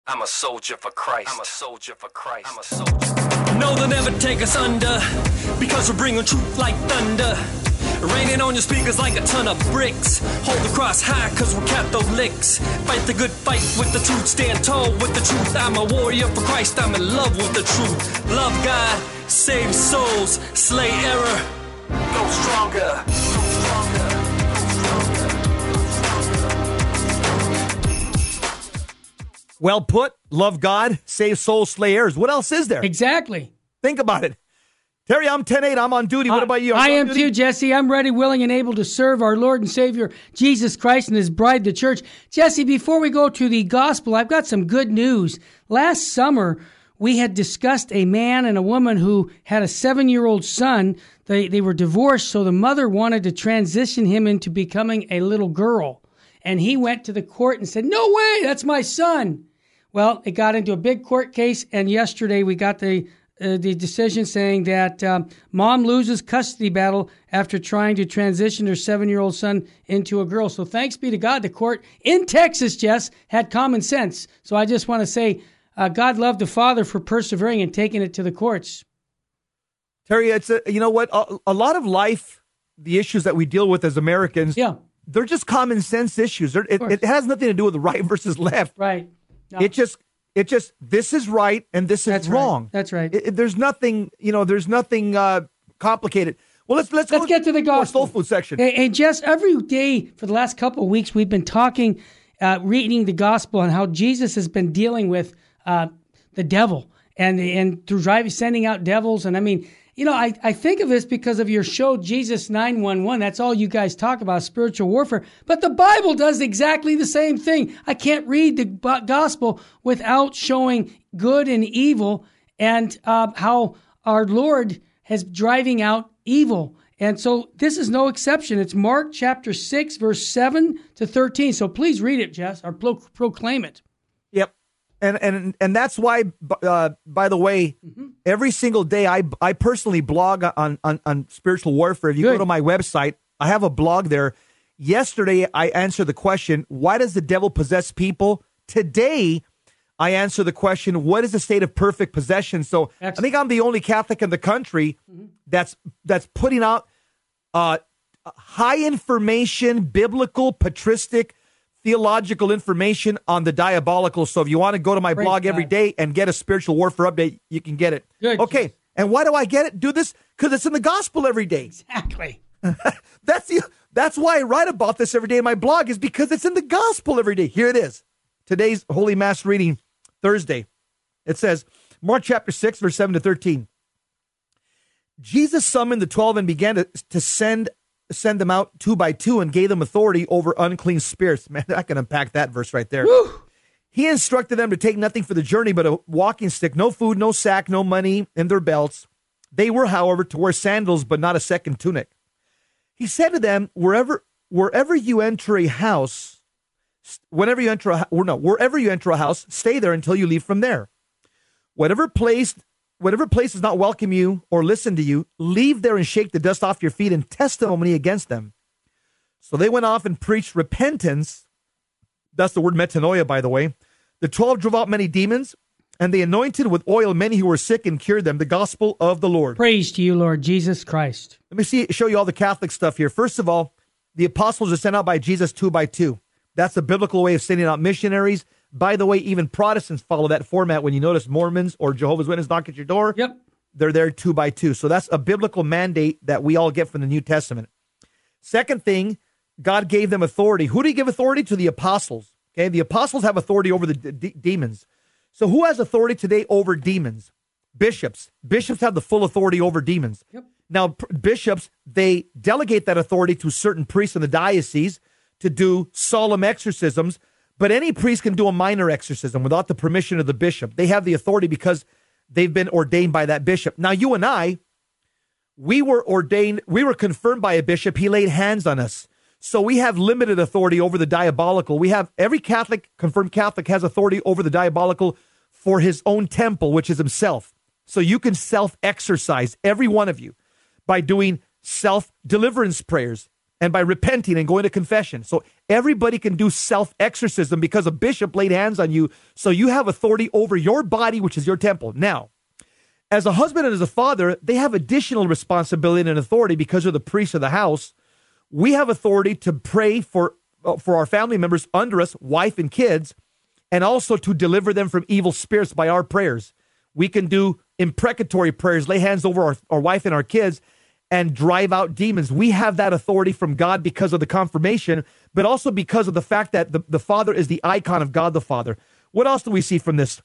I'm a soldier for Christ. I'm a soldier for Christ. I'm a soldier. No, they'll never take us under, because we're bringing truth like thunder. Raining on your speakers like a ton of bricks. Hold the cross high, cause we're Catholics. Fight the good fight with the truth. Stand tall with the truth. I'm a warrior for Christ. I'm in love with the truth. Love God, save souls, slay error. Go stronger. Go stronger. Well put. Love God, save souls, slay errors. What else is there? Exactly. Think about it. Terry, I'm 10-8. I'm on duty. What about you? I am too, Jesse. I'm ready, willing, and able to serve our Lord and Savior, Jesus Christ, and his bride, the church. Jesse, before we go to the gospel, I've got some good news. Last summer, we had discussed a man and a woman who had a 7-year-old son. They were divorced, so the mother wanted to transition him into becoming a little girl. And he went to the court and said, "No way, that's my son." Well, it got into a big court case, and yesterday we got the decision saying that mom loses custody battle after trying to transition her 7-year-old son into a girl. So thanks be to God, the court in Texas, Jess, had common sense. So I just want to say God loved the father for persevering and taking it to the courts. Terry, it's you know what? A lot of life, the issues that we deal with as Americans, they're just common sense issues. It has nothing to do with the right versus left. Right. No. It just this is right and this is wrong. Right. That's right. There's nothing, there's nothing complicated. Well, let's get to the gospel. Soul food section. Hey, Jess, every day for the last couple of weeks, we've been talking, reading the gospel and how Jesus has been dealing with the devil and through sending out devils. And I mean, I think of this because of your show, Jesus 911. That's all you guys talk about, spiritual warfare. But the Bible does exactly the same thing. I can't read the gospel without showing good and evil and how our Lord is driving out evil. And so this is no exception. It's Mark chapter 6, verse 7 to 13. So please read it, Jess, or proclaim it. Yep. And that's why, by the way, every single day I personally blog on spiritual warfare. If you go to my website, I have a blog there. Yesterday, I answered the question, why does the devil possess people? Today, I answer the question, what is the state of perfect possession? So excellent. I think I'm the only Catholic in the country that's putting out high information, biblical, patristic, theological information on the diabolical. So if you want to go to my blog every day and get a spiritual warfare update, you can get it. Good. Okay. And why do I get it? Do this because it's in the gospel every day. Exactly. That's why I write about this every day in my blog, is because it's in the gospel every day. Here it is. Today's Holy Mass reading, Thursday. It says, Mark chapter 6, verse 7 to 13. Jesus summoned the 12 and began to send them out 2 by 2 and gave them authority over unclean spirits. Man, I can unpack that verse right there. Woo! He instructed them to take nothing for the journey but a walking stick, no food, no sack, no money in their belts. They were, however, to wear sandals but not a second tunic. He said to them, wherever you enter a house, wherever you enter a house, stay there until you leave from there. Whatever place does not welcome you or listen to you, leave there and shake the dust off your feet in testimony against them. So they went off and preached repentance. That's the word metanoia, by the way. The 12 drove out many demons, and they anointed with oil many who were sick and cured them. The gospel of the Lord. Praise to you, Lord Jesus Christ. Let me show you all the Catholic stuff here. First of all, the apostles are sent out by Jesus 2 by 2. That's a biblical way of sending out missionaries. By the way, even Protestants follow that format. When you notice Mormons or Jehovah's Witnesses knock at your door, they're there 2 by 2. So that's a biblical mandate that we all get from the New Testament. Second thing, God gave them authority. Who did he give authority to? The apostles. Okay, the apostles have authority over the demons. So who has authority today over demons? Bishops. Bishops have the full authority over demons. Yep. Now, bishops, they delegate that authority to certain priests in the diocese to do solemn exorcisms. But any priest can do a minor exorcism without the permission of the bishop. They have the authority because they've been ordained by that bishop. Now, you and I, we were confirmed by a bishop. He laid hands on us. So we have limited authority over the diabolical. We have every confirmed Catholic has authority over the diabolical for his own temple, which is himself. So you can self-exercise, every one of you, by doing self-deliverance prayers. and by repenting and going to confession. So everybody can do self-exorcism because a bishop laid hands on you. So you have authority over your body, which is your temple. Now, as a husband and as a father, they have additional responsibility and authority because of the priest of the house. We have authority to pray for our family members under us, wife and kids, and also to deliver them from evil spirits by our prayers. We can do imprecatory prayers, lay hands over our wife and our kids, and drive out demons. We have that authority from God because of the confirmation, but also because of the fact that the Father is the icon of God the Father. What else do we see from this?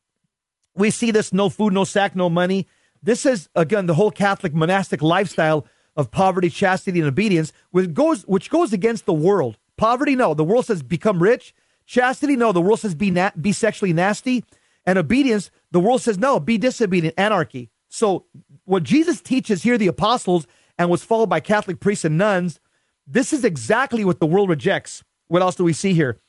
We see this: no food, no sack, no money. This is, again, the whole Catholic monastic lifestyle of poverty, chastity, and obedience, which goes against the world. Poverty, no. The world says become rich. Chastity, no. The world says be sexually nasty. And obedience, the world says no, be disobedient, anarchy. So what Jesus teaches here, the apostles, and was followed by Catholic priests and nuns, this is exactly what the world rejects. What else do we see here?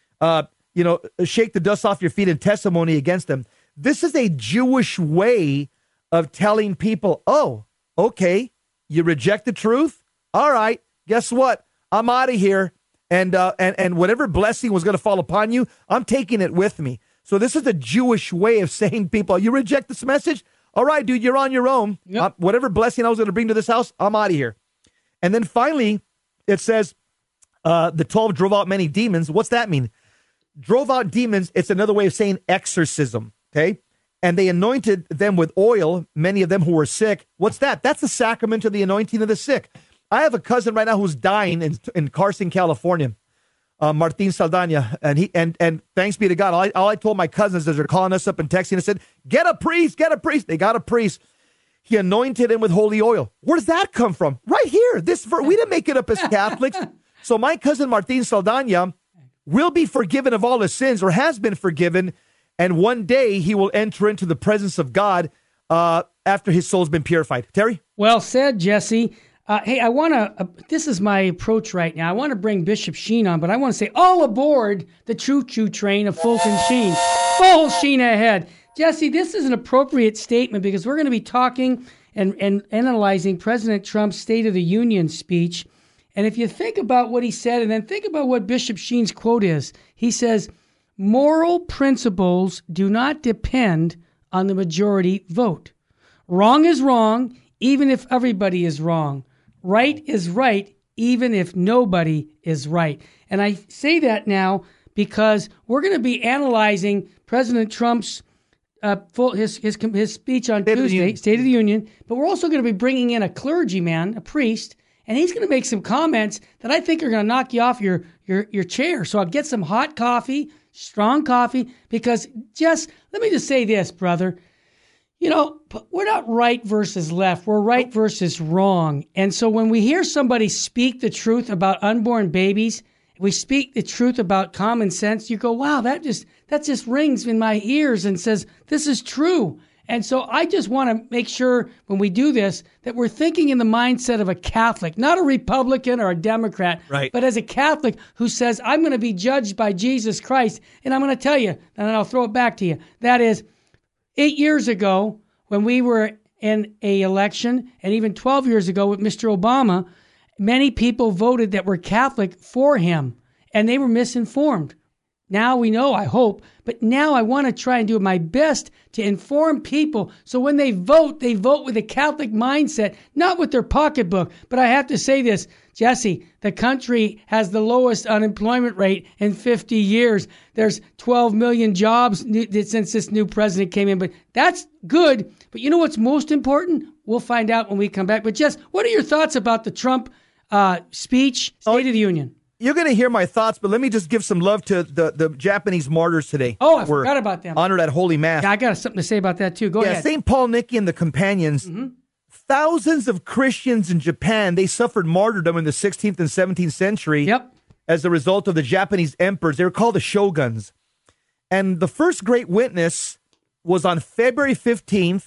Shake the dust off your feet in testimony against them. This is a Jewish way of telling people, oh, okay, you reject the truth? All right, guess what? I'm out of here. And whatever blessing was going to fall upon you, I'm taking it with me. So this is a Jewish way of saying, people, you reject this message? All right, dude, you're on your own. Yep. Whatever blessing I was going to bring to this house, I'm out of here. And then finally, it says the 12 drove out many demons. What's that mean? Drove out demons, it's another way of saying exorcism, okay? And they anointed them with oil, many of them who were sick. What's that? That's the sacrament of the anointing of the sick. I have a cousin right now who's dying in Carson, California, Martin Saldana, and thanks be to God, all I told my cousins as they're calling us up and texting, I said, get a priest. They got a priest. He anointed him with holy oil. Where does that come from? Right here. We didn't make it up as Catholics. So my cousin Martin Saldana will be forgiven of all his sins, or has been forgiven, and one day he will enter into the presence of God after his soul's been purified. Terry? Well said, Jesse. Hey, I want to, this is my approach right now. I want to bring Bishop Sheen on, but I want to say all aboard the choo-choo train of Fulton Sheen. Full Sheen ahead. Jesse, this is an appropriate statement because we're going to be talking and analyzing President Trump's State of the Union speech. And if you think about what he said and then think about what Bishop Sheen's quote is, he says, moral principles do not depend on the majority vote. Wrong is wrong, even if everybody is wrong. Right is right, even if nobody is right. And I say that now because we're going to be analyzing President Trump's his speech on Tuesday, State of the Union, but we're also going to be bringing in a clergyman, a priest, and he's going to make some comments that I think are going to knock you off your chair. So I'll get some hot coffee, strong coffee, because let me just say this, brother. You know, we're not right versus left. We're right versus wrong. And so when we hear somebody speak the truth about unborn babies, we speak the truth about common sense, you go, wow, that just rings in my ears and says, this is true. And so I just want to make sure when we do this that we're thinking in the mindset of a Catholic, not a Republican or a Democrat, right, but as a Catholic who says, I'm going to be judged by Jesus Christ. And I'm going to tell you, and then I'll throw it back to you. That is, 8 years ago, when we were in a election, and even 12 years ago with Mr. Obama, many people voted that were Catholic for him, and they were misinformed. Now we know, I hope, but now I want to try and do my best to inform people so when they vote with a Catholic mindset, not with their pocketbook. But I have to say this, Jesse, the country has the lowest unemployment rate in 50 years. There's 12 million jobs since this new president came in, but that's good. But you know what's most important? We'll find out when we come back. But Jess, what are your thoughts about the Trump speech, State of the Union? You're going to hear my thoughts, but let me just give some love to the Japanese martyrs today. Oh, I forgot about them. Honored at Holy Mass. Yeah, I got something to say about that too. Go ahead. St. Paul Nicky and the companions, thousands of Christians in Japan, they suffered martyrdom in the 16th and 17th century as a result of the Japanese emperors. They were called the shoguns. And the first great witness was on February 5th,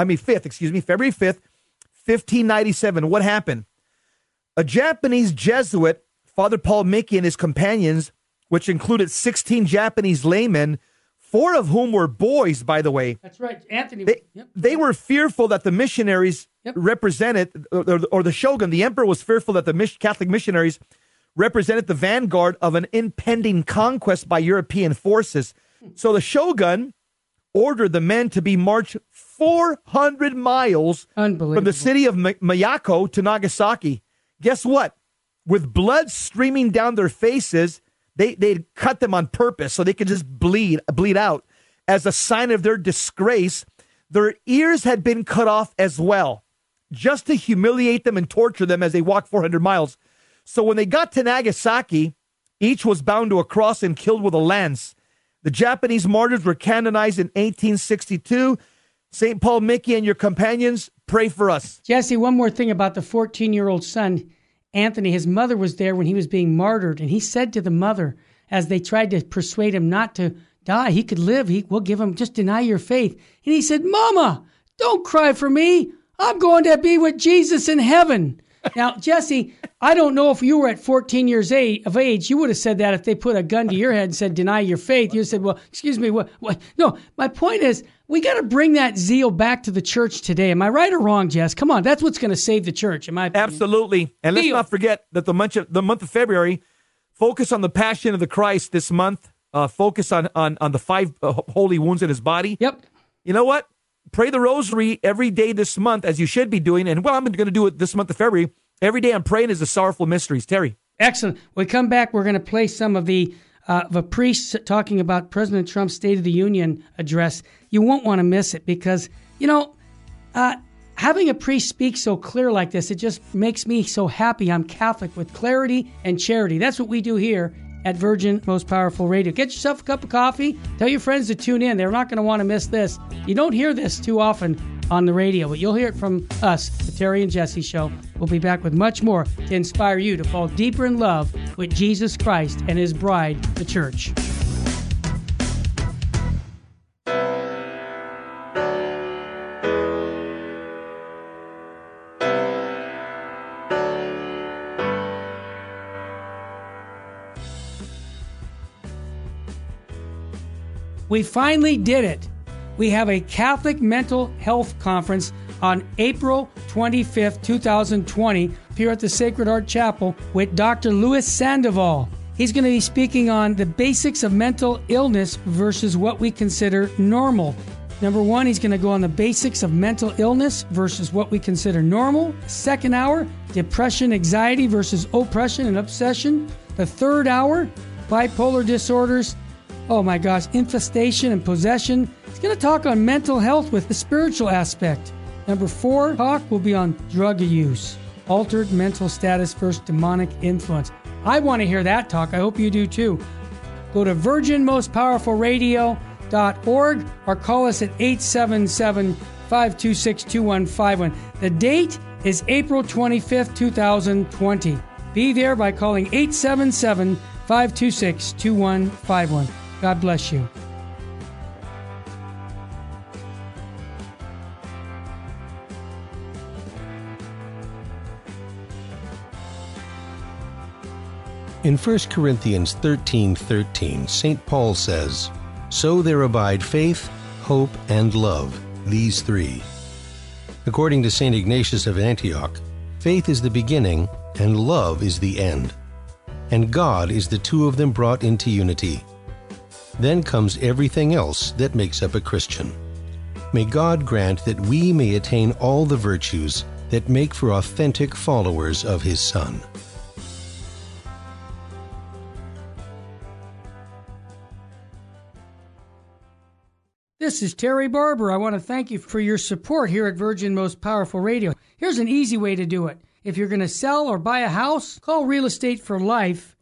1597. What happened? A Japanese Jesuit, Father Paul Nicky and his companions, which included 16 Japanese laymen, 4 of whom were boys, by the way. That's right, Anthony. They were fearful that the missionaries represented, or the shogun, the emperor, was fearful that the Catholic missionaries represented the vanguard of an impending conquest by European forces. So the shogun ordered the men to be marched 400 miles from the city of Miyako to Nagasaki. Guess what? With blood streaming down their faces, they'd cut them on purpose so they could just bleed out. As a sign of their disgrace, their ears had been cut off as well, just to humiliate them and torture them as they walked 400 miles. So when they got to Nagasaki, each was bound to a cross and killed with a lance. The Japanese martyrs were canonized in 1862. St. Paul, Mickey, and your companions, pray for us. Jesse, one more thing about the 14-year-old son, Anthony. His mother was there when he was being martyred, and he said to the mother, as they tried to persuade him not to die, he could live, we'll give him, just deny your faith. And he said, Mama, don't cry for me. I'm going to be with Jesus in heaven. Now, Jesse, I don't know if you were at 14 years of age, you would have said that if they put a gun to your head and said, deny your faith. You said, well, excuse me, what? No, my point is, we got to bring that zeal back to the church today. Am I right or wrong, Jess? Come on, that's what's going to save the church, in my opinion. Absolutely. And let's not forget that the month of February, focus on the passion of the Christ this month. Focus on the 5 holy wounds in his body. Yep. You know what? Pray the rosary every day this month, as you should be doing. And, well, I'm going to do it this month of February. Every day I'm praying is the sorrowful mysteries. Terry. Excellent. When we come back, we're going to play some of a priest talking about President Trump's State of the Union address. You won't want to miss it because, having a priest speak so clear like this, it just makes me so happy. I'm Catholic with clarity and charity. That's what we do here at Virgin Most Powerful Radio. Get yourself a cup of coffee. Tell your friends to tune in. They're not going to want to miss this. You don't hear this too often on the radio, but you'll hear it from us, the Terry and Jesse Show. We'll be back with much more to inspire you to fall deeper in love with Jesus Christ and his bride, the church. We finally did it. We have a Catholic Mental Health Conference on April 25th, 2020, here at the Sacred Heart Chapel with Dr. Louis Sandoval. He's going to be speaking on the basics of mental illness versus what we consider normal. Number one, he's going to go on the basics of mental illness versus what we consider normal. Second hour, depression, anxiety versus oppression and obsession. The third hour, bipolar disorders. Oh my gosh, infestation and possession. He's going to talk on mental health with the spiritual aspect. Number 4 talk will be on drug use, altered mental status versus demonic influence. I want to hear that talk. I hope you do too. Go to virginmostpowerfulradio.org or call us at 877-526-2151. The date is April 25th, 2020. Be there by calling 877-526-2151. God bless you. In 1 Corinthians 13:13, St. Paul says, "So there abide faith, hope, and love, these three." According to St. Ignatius of Antioch, faith is the beginning and love is the end. And God is the two of them brought into unity. Then comes everything else that makes up a Christian. May God grant that we may attain all the virtues that make for authentic followers of His Son. This is Terry Barber. I want to thank you for your support here at Virgin Most Powerful Radio. Here's an easy way to do it. If you're going to sell or buy a house, call Real Estate for Life,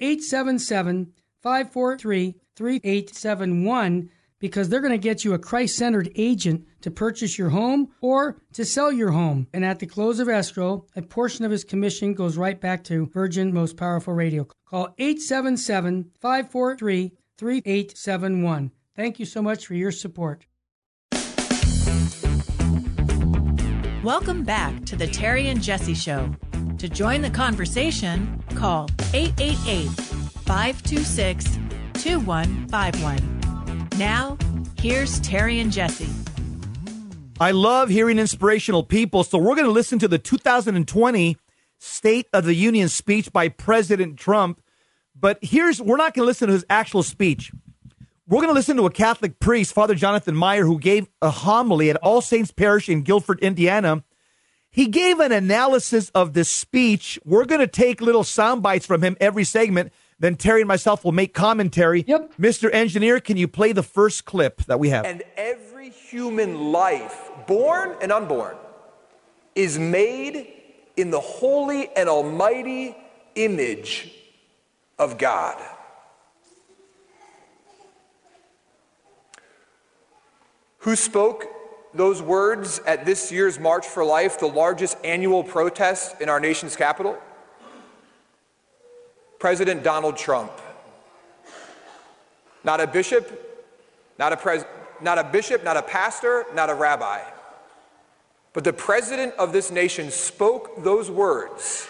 877-543-3871, because they're going to get you a Christ-centered agent to purchase your home or to sell your home. And at the close of escrow, a portion of his commission goes right back to Virgin Most Powerful Radio. Call 877-543-3871. Thank you so much for your support. Welcome back to the Terry and Jesse Show. To join the conversation, call 888-526-2151. Now, here's Terry and Jesse. I love hearing inspirational people, so we're going to listen to the 2020 State of the Union speech by President Trump. But we're not going to listen to his actual speech. We're going to listen to a Catholic priest, Father Jonathan Meyer, who gave a homily at All Saints Parish in Guilford, Indiana. He gave an analysis of this speech. We're going to take little sound bites from him every segment. Then Terry and myself will make commentary. Yep. Mr. Engineer, can you play the first clip that we have? And every human life, born and unborn, is made in the holy and almighty image of God. Who spoke those words at this year's March for Life, the largest annual protest in our nation's capital? President Donald Trump. Not a bishop, not a pastor, not a rabbi. But the president of this nation spoke those words.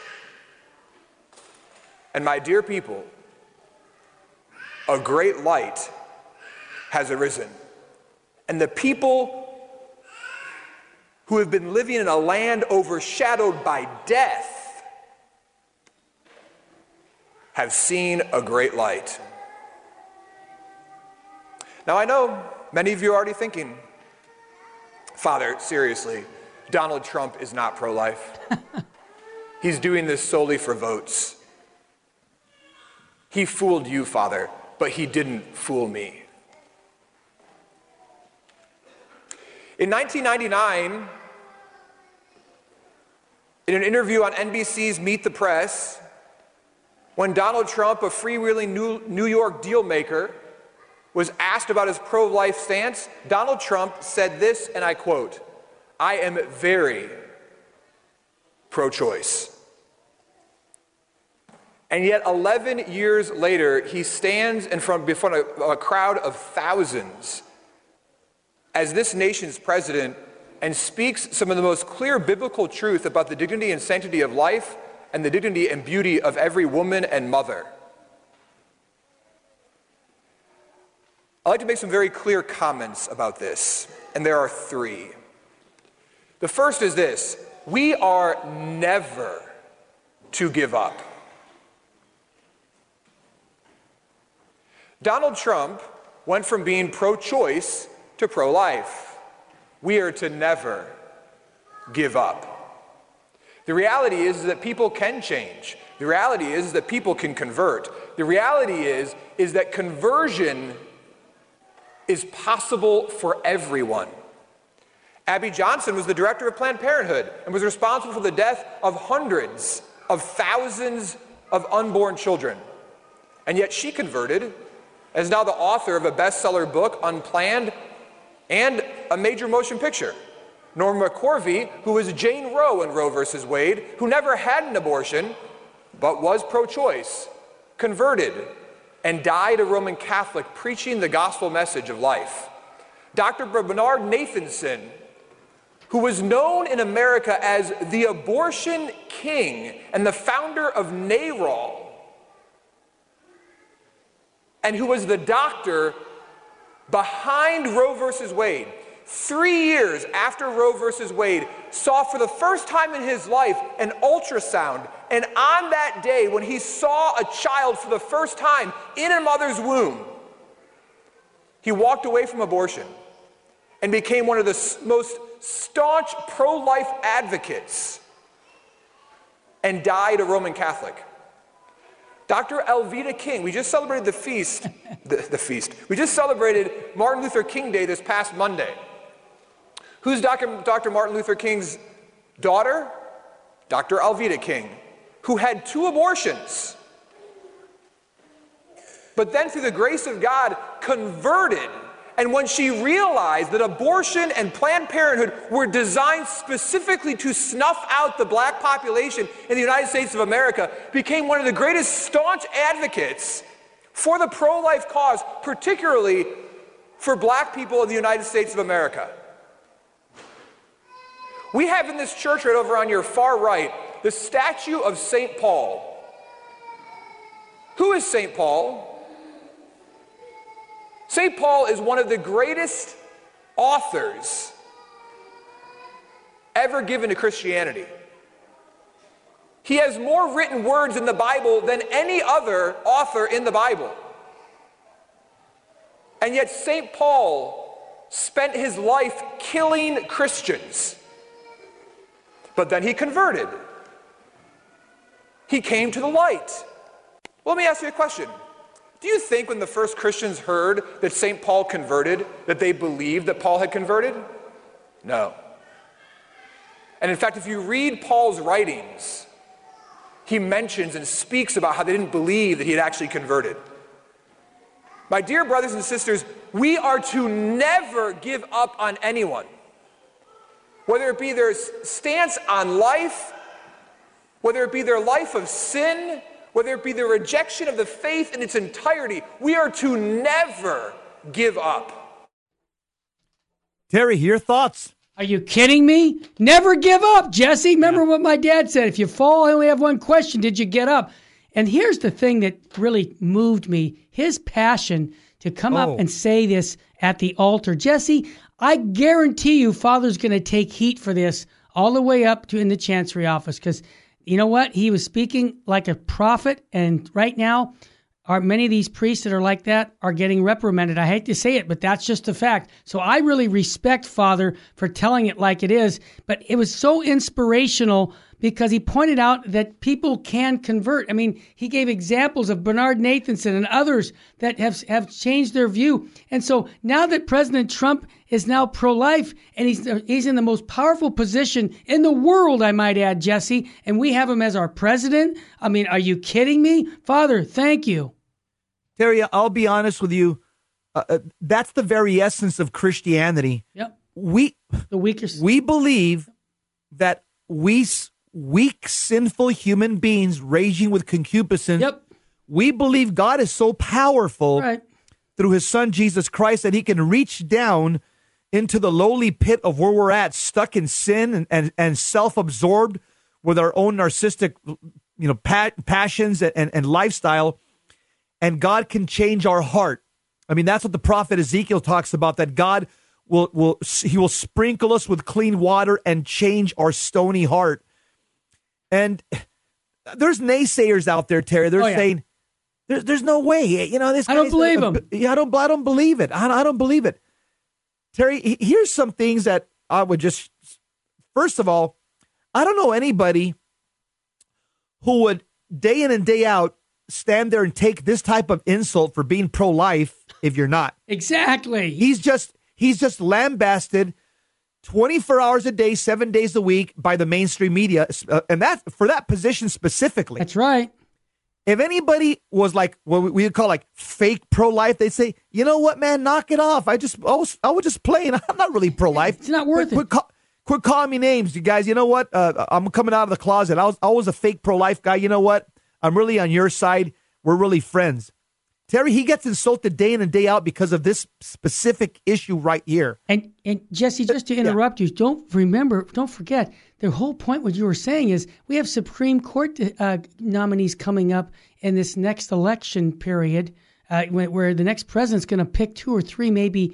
And my dear people, a great light has arisen. And the people who have been living in a land overshadowed by death have seen a great light. Now I know many of you are already thinking, Father, seriously, Donald Trump is not pro-life. He's doing this solely for votes. He fooled you, Father, but he didn't fool me. In 1999, in an interview on NBC's Meet the Press, when Donald Trump, a freewheeling New York dealmaker, was asked about his pro-life stance, Donald Trump said this, and I quote, "I am very pro-choice." And yet 11 years later, he stands in front of a crowd of thousands as this nation's president and speaks some of the most clear biblical truth about the dignity and sanctity of life and the dignity and beauty of every woman and mother. I'd like to make some very clear comments about this, and there are three. The first is this: we are never to give up. Donald Trump went from being pro-choice to pro-life. We are to never give up. The reality is that people can change. The reality is that people can convert. The reality is that conversion is possible for everyone. Abby Johnson was the director of Planned Parenthood and was responsible for the death of hundreds of thousands of unborn children. And yet she converted, and is now the author of a bestseller book, Unplanned, and a major motion picture. Norma McCorvey, who was Jane Roe in Roe versus Wade, who never had an abortion, but was pro-choice, converted, and died a Roman Catholic preaching the gospel message of life. Dr. Bernard Nathanson, who was known in America as the abortion king and the founder of NARAL, and who was the doctor behind Roe versus Wade, 3 years after Roe versus Wade, saw for the first time in his life an ultrasound. And on that day, when he saw a child for the first time in a mother's womb, he walked away from abortion and became one of the most staunch pro-life advocates and died a Roman Catholic. Dr. Alveda King, we just celebrated the feast. We just celebrated Martin Luther King Day this past Monday. Who's Dr. Martin Luther King's daughter? Dr. Alveda King, who had 2 abortions, but then through the grace of God converted. And when she realized that abortion and Planned Parenthood were designed specifically to snuff out the black population in the United States of America, became one of the greatest staunch advocates for the pro-life cause, particularly for black people in the United States of America. We have in this church right over on your far right the statue of St. Paul. Who is St. Paul? St. Paul is one of the greatest authors ever given to Christianity. He has more written words in the Bible than any other author in the Bible. And yet St. Paul spent his life killing Christians. But then he converted. He came to the light. Well, let me ask you a question. Do you think when the first Christians heard that St. Paul converted, that they believed that Paul had converted? No. And in fact, if you read Paul's writings, he mentions and speaks about how they didn't believe that he had actually converted. My dear brothers and sisters, we are to never give up on anyone. Whether it be their stance on life, whether it be their life of sin, whether it be the rejection of the faith in its entirety, we are to never give up. Terry, your thoughts? Are you kidding me? Never give up, Jesse. Remember what my dad said. If you fall, I only have one question. Did you get up? And here's the thing that really moved me. His passion to come up and say this at the altar. Jesse, I guarantee you Father's going to take heat for this all the way up to in the Chancery office. Because you know what? He was speaking like a prophet. And right now, many of these priests that are like that are getting reprimanded. I hate to say it, but that's just a fact. So I really respect Father for telling it like it is. But it was so inspirational because he pointed out that people can convert. I mean, he gave examples of Bernard Nathanson and others that have changed their view. And so now that President Trump is now pro-life and he's in the most powerful position in the world, I might add, Jesse, and we have him as our president. I mean, are you kidding me? Father, thank you. Terry, I'll be honest with you. That's the very essence of Christianity. Yep. We believe that weak, sinful human beings raging with concupiscence. Yep. We believe God is so powerful through his son, Jesus Christ, that he can reach down into the lowly pit of where we're at, stuck in sin and self-absorbed with our own narcissistic, passions and lifestyle. And God can change our heart. I mean, that's what the prophet Ezekiel talks about, that God will sprinkle us with clean water and change our stony heart. And there's naysayers out there, Terry. They're saying, there's no way. This I don't believe him. I don't believe it. I don't believe it. Terry, here's some things that I would just, first of all, I don't know anybody who would day in and day out stand there and take this type of insult for being pro-life if you're not. Exactly. He's just lambasted 24 hours a day, 7 days a week by the mainstream media, and that for that position specifically. That's right. If anybody was like what we would call like fake pro-life, they'd say, you know what, man, knock it off. I was just playing. I'm not really pro-life. It's not worth it. Quit calling me names, you guys. You know what? I'm coming out of the closet. I was a fake pro-life guy. You know what? I'm really on your side. We're really friends. Terry, he gets insulted day in and day out because of this specific issue right here. And Jesse, just to interrupt you, don't forget, the whole point what you were saying is we have Supreme Court nominees coming up in this next election period where the next president's going to pick two or three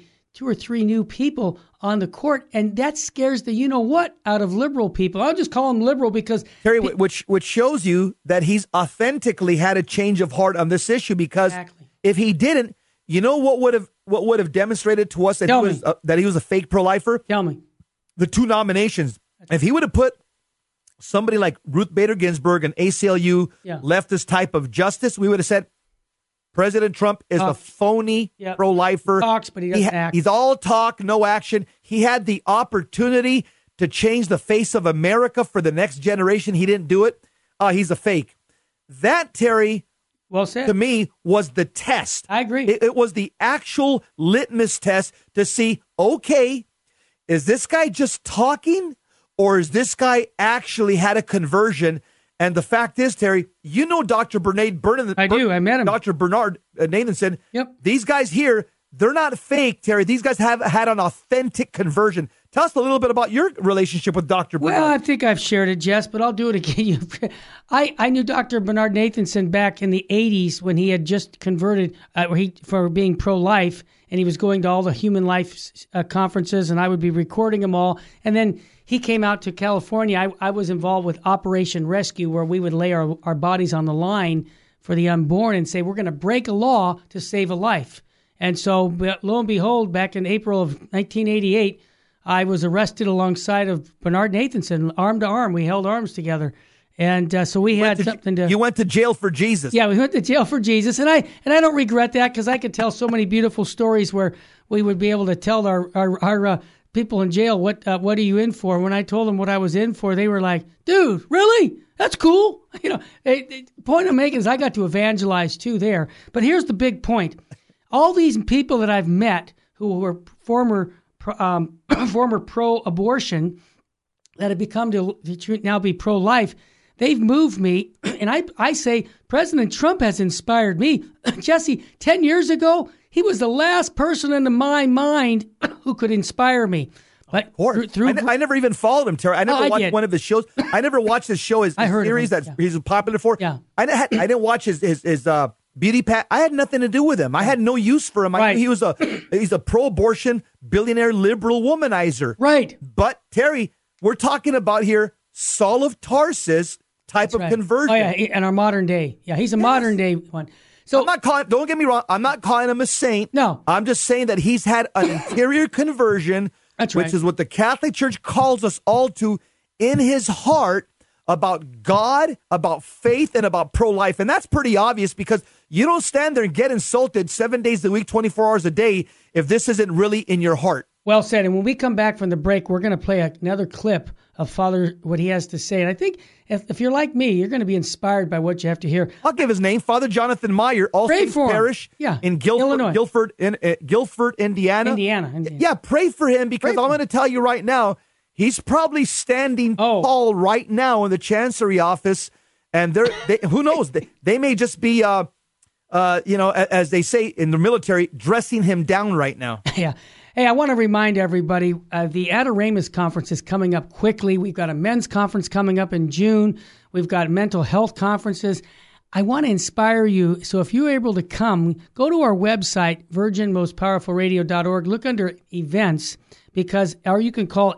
new people on the court, and that scares the you-know-what out of liberal people. I'll just call them liberal because... Terry, which shows you that he's authentically had a change of heart on this issue, because if he didn't, you know what would have demonstrated to us that he was a fake pro-lifer? Tell me. The two nominations. If he would have put somebody like Ruth Bader Ginsburg, an ACLU leftist type of justice, we would have said, President Trump is a phony pro-lifer. Talks, but he doesn't act. He's all talk, no action. He had the opportunity to change the face of America for the next generation. He didn't do it. He's a fake. That, Terry, well said, to me, was the test. I agree. It was the actual litmus test to see, okay, is this guy just talking, or is this guy actually had a conversion? And the fact is, Terry, you know Dr. Bernard Burnham. I do. I met him. Dr. Bernard Nathanson. Yep. These guys here, they're not fake, Terry. These guys have had an authentic conversion. Tell us a little bit about your relationship with Dr. Bernard. Well, I think I've shared it, Jess, but I'll do it again. I knew Dr. Bernard Nathanson back in the 80s when he had just converted for being pro-life. and he was going to all the human life conferences, and I would be recording them all. And then he came out to California. I was involved with Operation Rescue, where we would lay our bodies on the line for the unborn and say, we're going to break a law to save a life. And so, lo and behold, back in April of 1988, I was arrested alongside of Bernard Nathanson, arm to arm. We held arms together. And so we had something to... You went to jail for Jesus. Yeah, we went to jail for Jesus. And I don't regret that, because I could tell so many beautiful stories where we would be able to tell our people in jail, what are you in for? When I told them what I was in for, they were like, dude, really? That's cool. The point I'm making is I got to evangelize too there. But here's the big point. All these people that I've met who were former pro-abortion that have become to now be pro-life, they've moved me. And I say President Trump has inspired me. Jesse, 10 years ago, he was the last person in my mind who could inspire me. But of course. I never even followed him, Terry. I never watched one of his shows. I never watched his show, his series that he's popular for. Yeah. I didn't watch his beauty path. I had nothing to do with him. I had no use for him. I knew he's a pro-abortion, billionaire, liberal womanizer. Right. But, Terry, we're talking about here Saul of Tarsus type of conversion. Oh, yeah, and our modern day. Yeah, he's a modern day one. So I'm not calling, don't get me wrong, I'm not calling him a saint. No. I'm just saying that he's had an interior conversion, which is what the Catholic Church calls us all to in his heart about God, about faith, and about pro-life. And that's pretty obvious, because you don't stand there and get insulted 7 days a week, 24 hours a day if this isn't really in your heart. Well said. And when we come back from the break, we're going to play another clip of Father, what he has to say. And I think if you're like me, you're going to be inspired by what you have to hear. I'll give his name, Father Jonathan Meyer, All Saints Parish in Guilford, Indiana. Yeah, pray for him, because I'm going to tell you right now, he's probably standing tall right now in the Chancery office, and who knows? They may just be, as they say in the military, dressing him down right now. Yeah. Hey, I want to remind everybody, the Adoramus Conference is coming up quickly. We've got a men's conference coming up in June. We've got mental health conferences. I want to inspire you. So if you're able to come, go to our website, virginmostpowerfulradio.org. Look under events, or you can call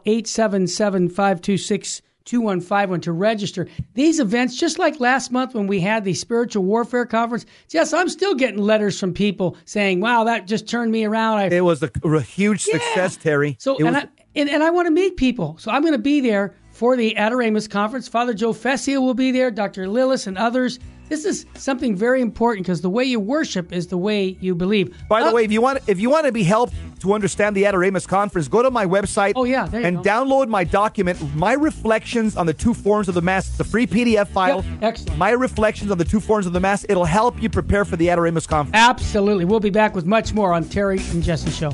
877-526-2151 to register. These events, just like last month when we had the Spiritual Warfare Conference, Jess, I'm still getting letters from people saying, wow, that just turned me around. It was a huge success, Terry. So, I want to meet people. So I'm going to be there for the Adoramus Conference. Father Joe Fessio will be there, Dr. Lillis and others. This is something very important, because the way you worship is the way you believe. By the way, if you want to be helped to understand the Adoramus Conference, go to my website and download my document, My Reflections on the Two Forms of the Mass. It's a free PDF file. Yep, excellent. My Reflections on the Two Forms of the Mass. It'll help you prepare for the Adoramus Conference. Absolutely. We'll be back with much more on Terry and Jesse Show.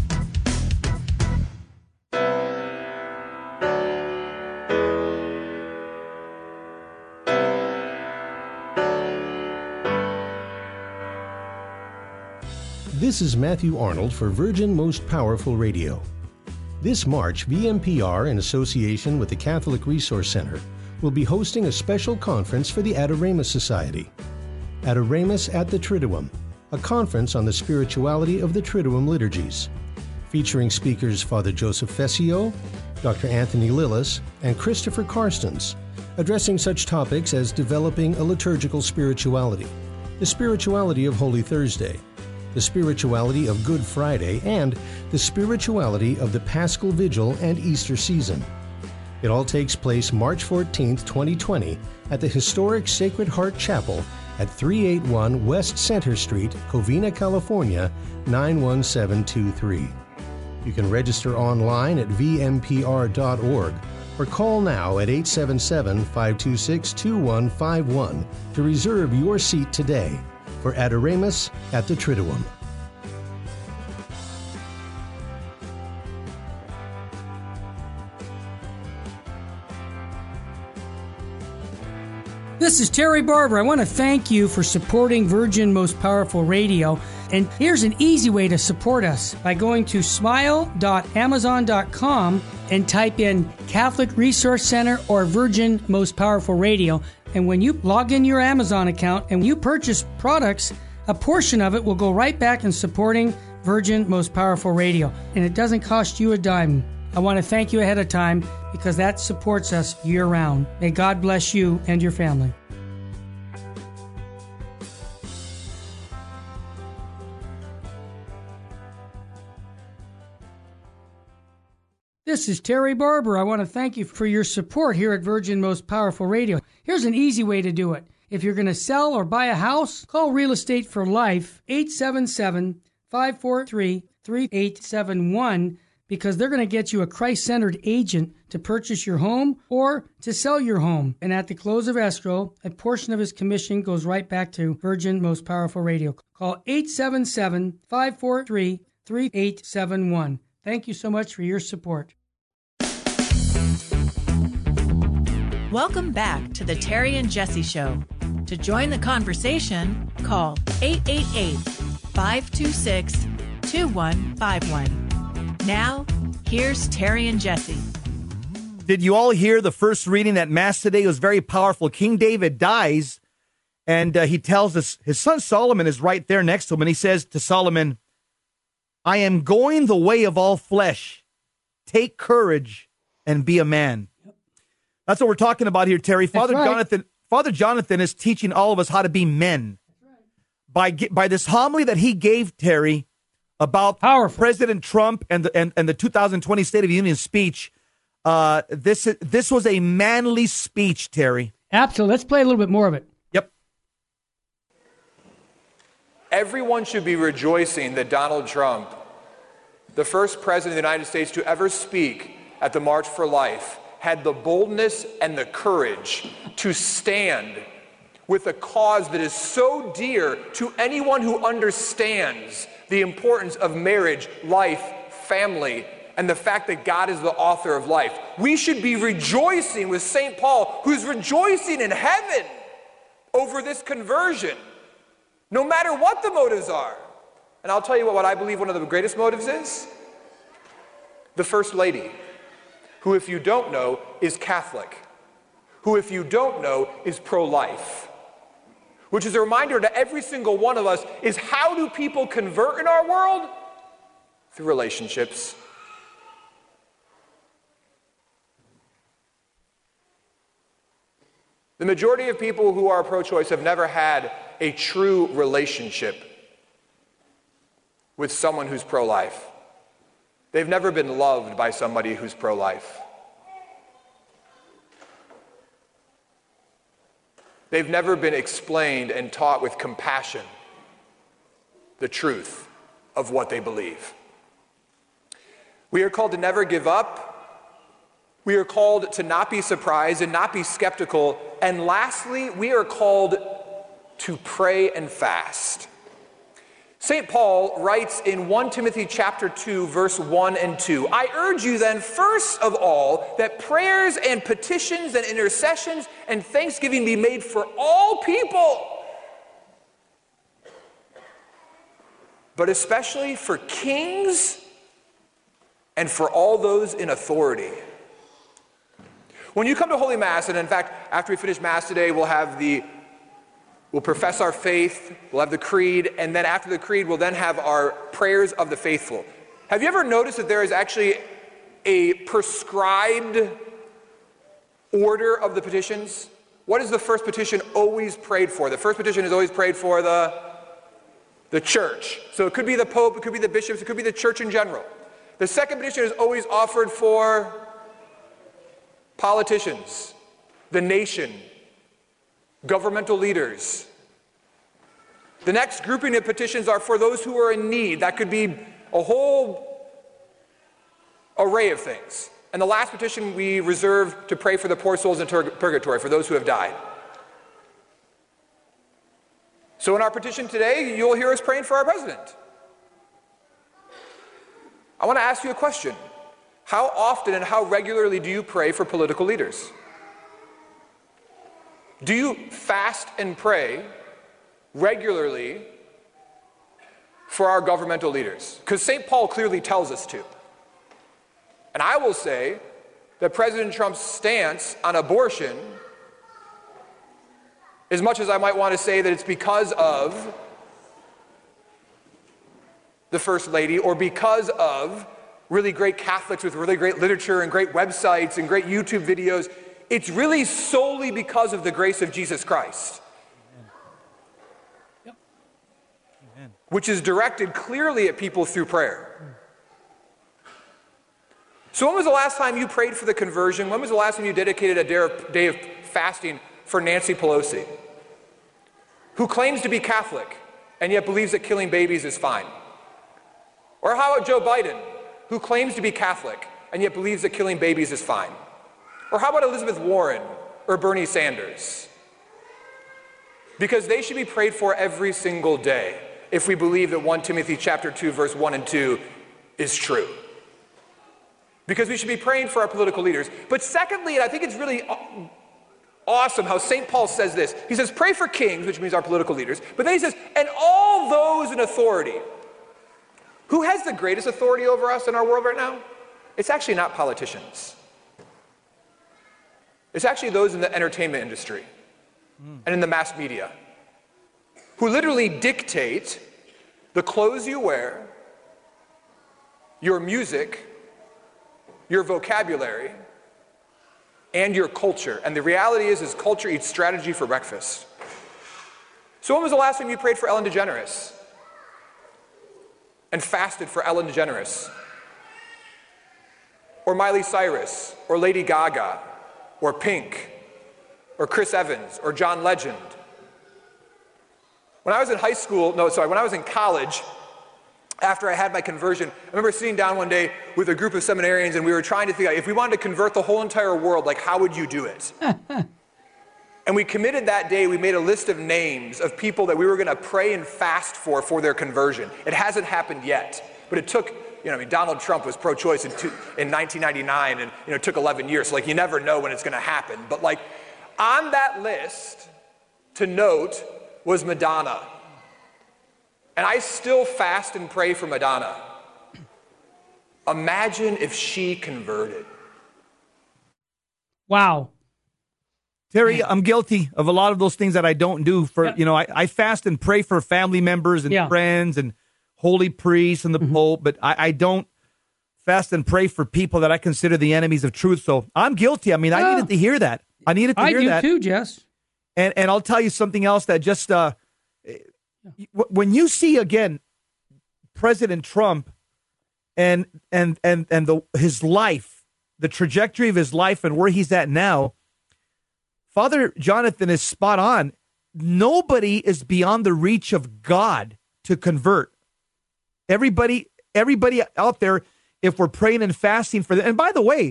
This is Matthew Arnold for Virgin Most Powerful Radio. This March, VMPR, in association with the Catholic Resource Center, will be hosting a special conference for the Adoramus Society. Adoramus at the Triduum, a conference on the spirituality of the Triduum liturgies, featuring speakers Father Joseph Fessio, Dr. Anthony Lillis, and Christopher Karstens, addressing such topics as developing a liturgical spirituality, the spirituality of Holy Thursday, the spirituality of Good Friday, and the spirituality of the Paschal Vigil and Easter season. It all takes place March 14th, 2020 at the historic Sacred Heart Chapel at 381 West Center Street, Covina, California, 91723. You can register online at vmpr.org or call now at 877-526-2151 to reserve your seat today for Adoramus at the Triduum. This is Terry Barber. I want to thank you for supporting Virgin Most Powerful Radio. And here's an easy way to support us by going to smile.amazon.com and type in Catholic Resource Center or Virgin Most Powerful Radio. And when you log in your Amazon account and you purchase products, a portion of it will go right back in supporting Virgin Most Powerful Radio, and it doesn't cost you a dime. I want to thank you ahead of time because that supports us year-round. May God bless you and your family. This is Terry Barber. I want to thank you for your support here at Virgin Most Powerful Radio. Here's an easy way to do it. If you're going to sell or buy a house, call Real Estate for Life, 877-543-3871, because they're going to get you a Christ-centered agent to purchase your home or to sell your home. And at the close of escrow, a portion of his commission goes right back to Virgin Most Powerful Radio. Call 877-543-3871. Thank you so much for your support. Welcome back to the Terry and Jesse Show. To join the conversation, call 888-526-2151. Now, here's Terry and Jesse. Did you all hear the first reading at Mass today? It was very powerful. King David dies, and he tells us, his son Solomon is right there next to him, and he says to Solomon, I am going the way of all flesh. Take courage and be a man. That's what we're talking about here, Terry. Father Jonathan is teaching all of us how to be men. By this homily that he gave, Terry, about President Trump and the 2020 State of the Union speech. This was a manly speech, Terry. Absolutely. Let's play a little bit more of it. Yep. Everyone should be rejoicing that Donald Trump, the first president of the United States to ever speak at the March for Life, had the boldness and the courage to stand with a cause that is so dear to anyone who understands the importance of marriage, life, family, and the fact that God is the author of life. We should be rejoicing with St. Paul, who's rejoicing in heaven over this conversion, no matter what the motives are. And I'll tell you what I believe one of the greatest motives is. The First Lady, who, if you don't know, is Catholic, who, if you don't know, is pro-life, which is a reminder to every single one of us is how do people convert in our world? Through relationships. The majority of people who are pro-choice have never had a true relationship with someone who's pro-life. They've never been loved by somebody who's pro-life. They've never been explained and taught with compassion the truth of what they believe. We are called to never give up. We are called to not be surprised and not be skeptical. And lastly, we are called to pray and fast. St. Paul writes in 1 Timothy chapter 2, verse 1 and 2, I urge you then, first of all, that prayers and petitions and intercessions and thanksgiving be made for all people, but especially for kings and for all those in authority. When you come to Holy Mass, and in fact, after we finish Mass today, we'll profess our faith, we'll have the creed, and then after the creed, we'll then have our prayers of the faithful. Have you ever noticed that there is actually a prescribed order of the petitions? What is the first petition always prayed for? The first petition is always prayed for the church. So it could be the Pope, it could be the bishops, it could be the church in general. The second petition is always offered for politicians, the nation, governmental leaders. The next grouping of petitions are for those who are in need. That could be a whole array of things. And the last petition we reserve to pray for the poor souls in purgatory, for those who have died. So in our petition today, you'll hear us praying for our president. I want to ask you a question. How often and how regularly do you pray for political leaders? Do you fast and pray regularly for our governmental leaders? Because St. Paul clearly tells us to. And I will say that President Trump's stance on abortion, as much as I might want to say that it's because of the First Lady or because of really great Catholics with really great literature and great websites and great YouTube videos. It's really solely because of the grace of Jesus Christ. Yep. Amen. Which is directed clearly at people through prayer. So when was the last time you prayed for the conversion? When was the last time you dedicated a day of fasting for Nancy Pelosi, who claims to be Catholic and yet believes that killing babies is fine? Or how about Joe Biden, who claims to be Catholic and yet believes that killing babies is fine? Or how about Elizabeth Warren or Bernie Sanders? Because they should be prayed for every single day if we believe that 1 Timothy chapter 2, verse 1 and 2 is true. Because we should be praying for our political leaders. But secondly, and I think it's really awesome how St. Paul says this. He says, pray for kings, which means our political leaders. But then he says, and all those in authority. Who has the greatest authority over us in our world right now? It's actually not politicians. It's actually those in the entertainment industry and in the mass media who literally dictate the clothes you wear, your music, your vocabulary, and your culture. And the reality is culture eats strategy for breakfast. So when was the last time you prayed for Ellen DeGeneres? And fasted for Ellen DeGeneres? Or Miley Cyrus? Or Lady Gaga? Or Pink? Or Chris Evans? Or John Legend? When I was in college, after I had my conversion, I remember sitting down one day with a group of seminarians and we were trying to think, if we wanted to convert the whole entire world, like how would you do it? And we committed that day, we made a list of names of people that we were going to pray and fast for their conversion. It hasn't happened yet, but it took, Donald Trump was pro-choice in 1999 and, it took 11 years. So you never know when it's going to happen. But on that list to note was Madonna. And I still fast and pray for Madonna. Imagine if she converted. Wow. Terry, I'm guilty of a lot of those things that I don't do. I fast and pray for family members and friends and holy priests and the Pope, but I don't fast and pray for people that I consider the enemies of truth. So I'm guilty. I needed to hear that. I needed to hear that. I do too, Jess. And I'll tell you something else that just when you see again President Trump and his life, the trajectory of his life and where he's at now, Father Jonathan is spot on. Nobody is beyond the reach of God to convert. Everybody out there, if we're praying and fasting for them. And by the way,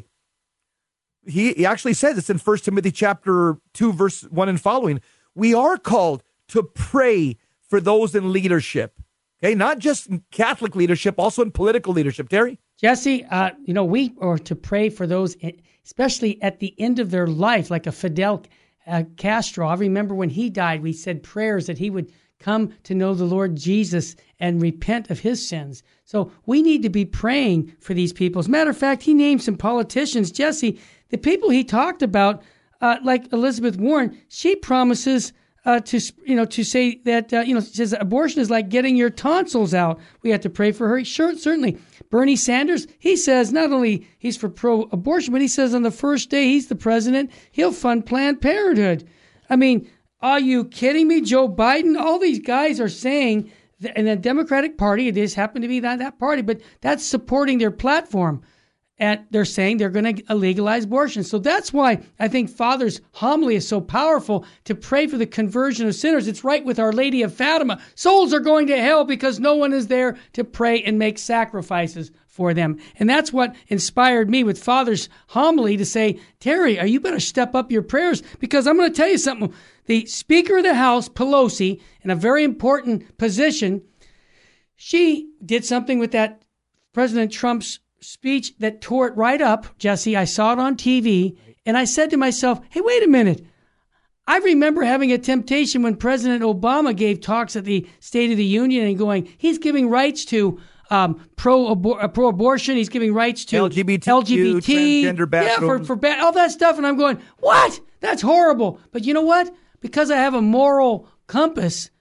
he actually says it's in 1 Timothy chapter 2, verse 1 and following. We are called to pray for those in leadership. Okay, not just in Catholic leadership, also in political leadership. Terry? Jesse, we are to pray for those, especially at the end of their life, like a Fidel Castro. I remember when he died, we said prayers that he would come to know the Lord Jesus and repent of his sins. So we need to be praying for these people. As a matter of fact, he named some politicians. Jesse, the people he talked about, like Elizabeth Warren, she promises to say that, she says abortion is like getting your tonsils out. We have to pray for her. Sure, certainly. Bernie Sanders, he says not only he's for pro-abortion, but he says on the first day he's the president, he'll fund Planned Parenthood. Are you kidding me? Joe Biden, all these guys are saying, and the Democratic Party, it is happen to be that party, but that's supporting their platform. And they're saying they're going to legalize abortion. So that's why I think Father's homily is so powerful, to pray for the conversion of sinners. It's right with Our Lady of Fatima. Souls are going to hell because no one is there to pray and make sacrifices for them. And that's what inspired me with Father's homily to say, Terry, you better step up your prayers, because I'm going to tell you something. The Speaker of the House, Pelosi, in a very important position, she did something with that President Trump's speech that tore it right up, Jesse. I saw it on TV, and I said to myself, hey, wait a minute. I remember having a temptation when President Obama gave talks at the State of the Union and going, he's giving rights to pro-abortion, he's giving rights to LGBT, transgender bathrooms. for all that stuff, and I'm going, what? That's horrible. But you know what? Because I have a moral compass,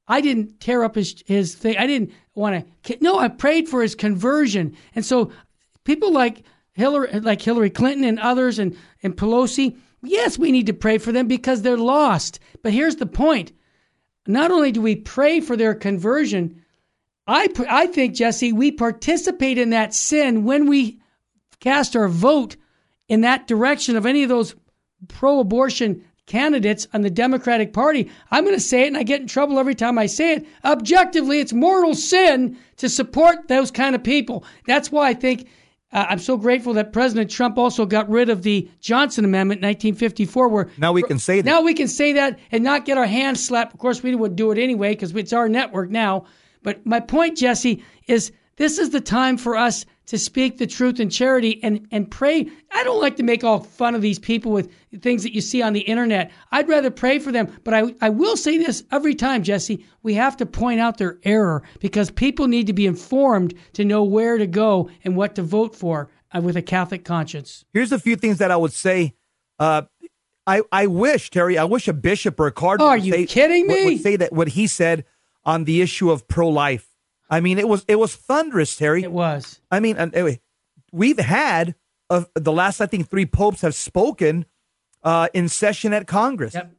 I didn't tear up his thing. I didn't want to. No, I prayed for his conversion. And so people like Hillary Clinton and others and Pelosi, yes, we need to pray for them because they're lost. But here's the point. Not only do we pray for their conversion, I think, Jesse, we participate in that sin when we cast our vote in that direction of any of those pro-abortion candidates on the Democratic Party. I'm going to say it, and I get in trouble every time I say it. Objectively, it's mortal sin to support those kind of people. That's why I think I'm so grateful that President Trump also got rid of the Johnson Amendment in 1954. Where now we can say that. Now we can say that and not get our hands slapped. Of course, we would do it anyway because it's our network now. But my point, Jesse, is this is the time for us to speak the truth in charity and pray. I don't like to make all fun of these people with things that you see on the internet. I'd rather pray for them. But I will say this every time, Jesse, we have to point out their error because people need to be informed to know where to go and what to vote for with a Catholic conscience. Here's a few things that I would say. I wish, Terry, a bishop or a cardinal are you kidding me? Would say that what he said on the issue of pro-life. I mean, it was thunderous, Terry. It was. I mean, anyway, we've had the last, I think, 3 popes have spoken in session at Congress. Yep.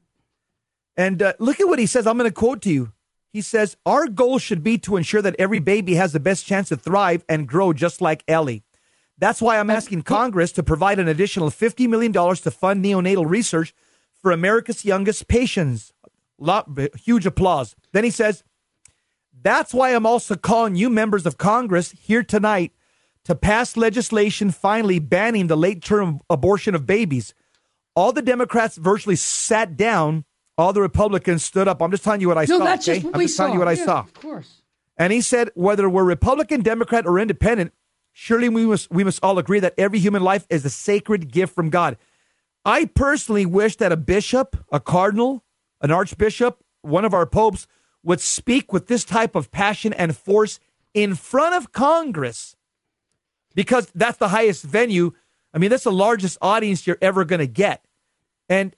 And look at what he says. I'm going to quote to you. He says, our goal should be to ensure that every baby has the best chance to thrive and grow just like Ellie. That's why I'm asking Congress to provide an additional $50 million to fund neonatal research for America's youngest patients. Huge applause. Then he says, that's why I'm also calling you members of Congress here tonight to pass legislation finally banning the late-term abortion of babies. All the Democrats virtually sat down. All the Republicans stood up. I'm just telling you what I saw. That's just what we saw. I'm just telling you what I saw. Of course. And he said, whether we're Republican, Democrat, or independent, surely we must all agree that every human life is a sacred gift from God. I personally wish that a bishop, a cardinal, an archbishop, one of our popes would speak with this type of passion and force in front of Congress, because that's the highest venue. I mean, that's the largest audience you're ever going to get. And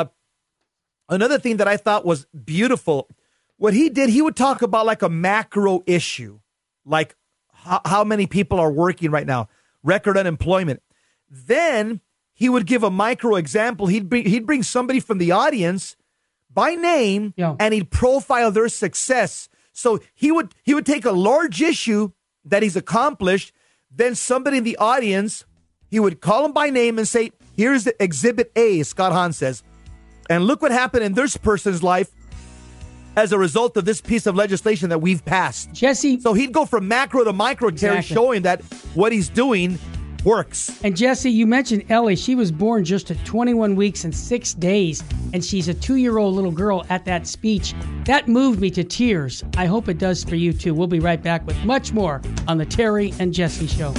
another thing that I thought was beautiful, what he did, he would talk about like a macro issue, like how many people are working right now, record unemployment. Then he would give a micro example. He'd bring somebody from the audience by name, and he'd profile their success. So he would take a large issue that he's accomplished, then somebody in the audience, he would call him by name and say, here's the exhibit A, Scott Hahn says, and look what happened in this person's life as a result of this piece of legislation that we've passed. Jesse. So he'd go from macro to micro, Terry, showing that what he's doing works. And Jesse, you mentioned Ellie. She was born just at 21 weeks and 6 days, and she's a 2-year-old little girl at that speech. That moved me to tears. I hope it does for you, too. We'll be right back with much more on the Terry and Jesse Show.